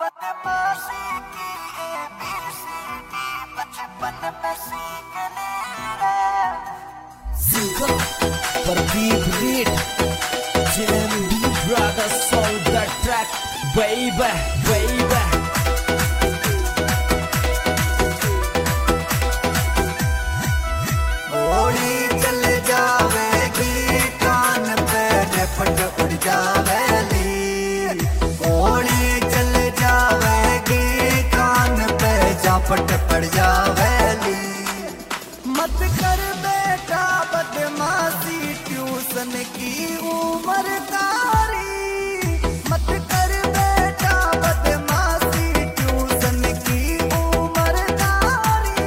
बदमाशी की ABCD बचपन में सीखने Single for deep read JMD Draga Soul the track baby baby गोली चल जावेगी कान पे झपट उड़ जावेगी गोली चल जावेगी कान पे झपट पड़ जावेगी मत कर बेटा बदमाशी ट्यूशन की उम्र तारी मत कर बेटा बदमाशी ट्यूशन की उम्र तारी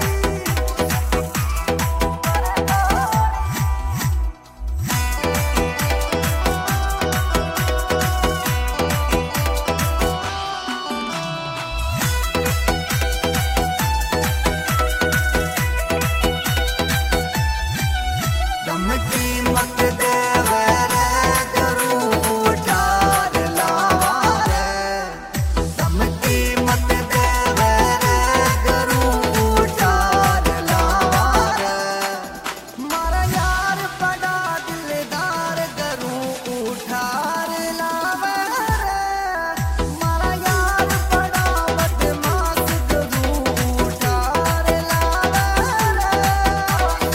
धमकी मत दे रे करूं उठार लावा रे धमकी मत दे रे करूं उठार लावा रे मारा यार बड़ा दिलदार करूं उठार लावा रे मारा यार बड़ा बदमाश करूं उठार लावा रे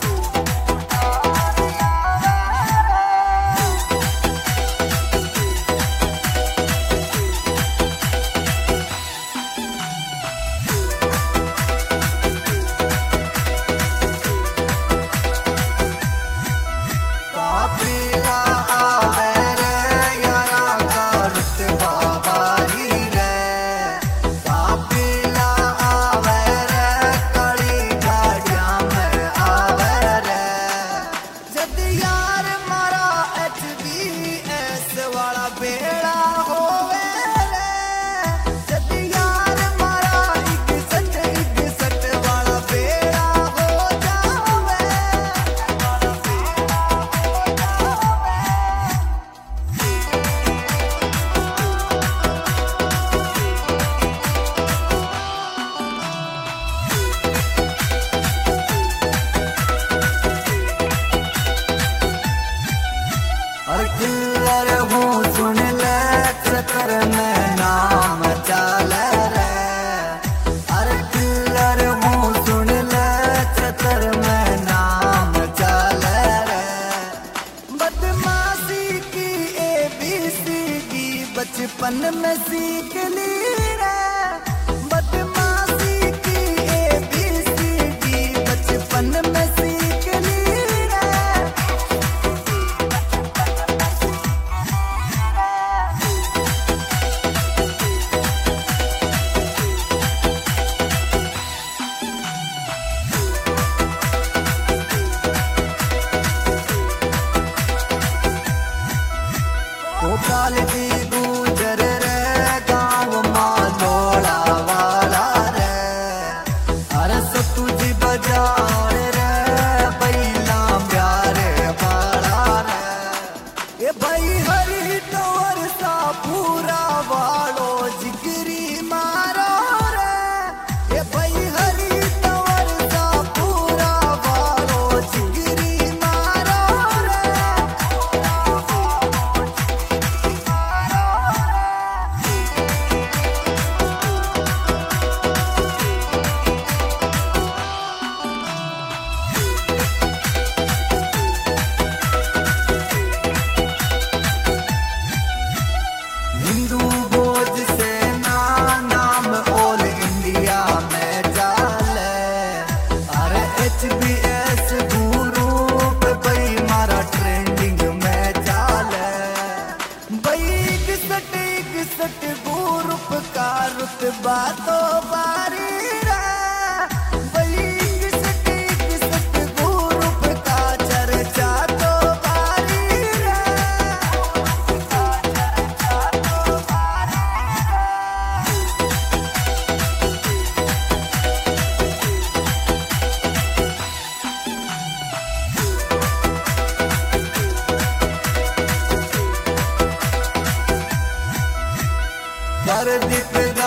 काफिला आवे रे यारा का रुतबा बारी रे काफिला आवे रे कड़ी गाड़ियां में आवे रे जद यार मारा HBS वाला बेड़ा होवे रे जद यार मारा इकसठ वाला बेड़ा हो जावे और किल्लर हूँ सुन ले चक्कर में नाम चाल रे अरे किल्लर हूँ सुन ले चक्कर में नाम चाल रे बदमाशी की ABCD बचपन में सीख ली रे बदमाशी की ABCD बचपन में सीख ली रे भोपाल की गुजर रे गाँव मालोड़ा वाला रे अरे सतुजी बाजार रे बैला प्यारे वाला रे ये भाई हरी टोर सा पूरा वालो जिगरी मारो रे ये भाई हरी टोर सा पूरा वालो जिगरी मारो रे हिंदू बोझ से नाम ऑल इंडिया में चाले अरे HBS ग्रुप भाई मारा ट्रेंडिंग में चाले भाई इकसठ ग्रुप का रुतबा तो बारी रे भाई इकसठ ग्रुप का चर्चा तो बारी रे कर दीप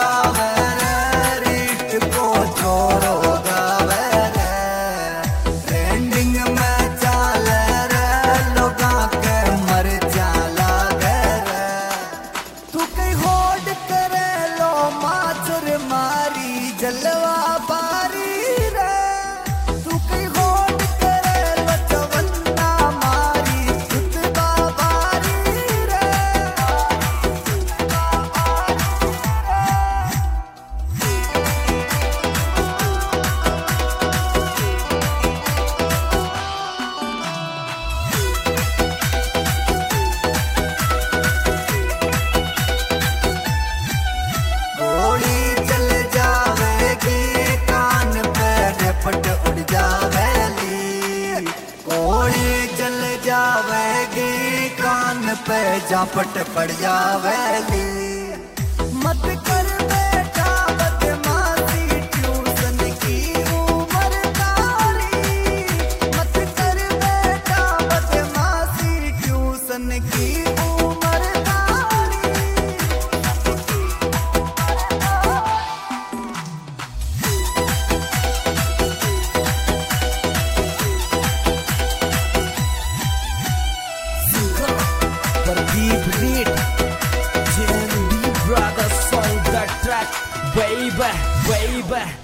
जावेगी, कान पे झापट पड़ जावेगी। मत कर बेटा बदमाशी, ट्यूशन की उम्र तारी। मत कर बेटा बदमाशी, ट्यूशन की उम्र तारी। Deep Read, JMB Brothers on the track, baby, baby.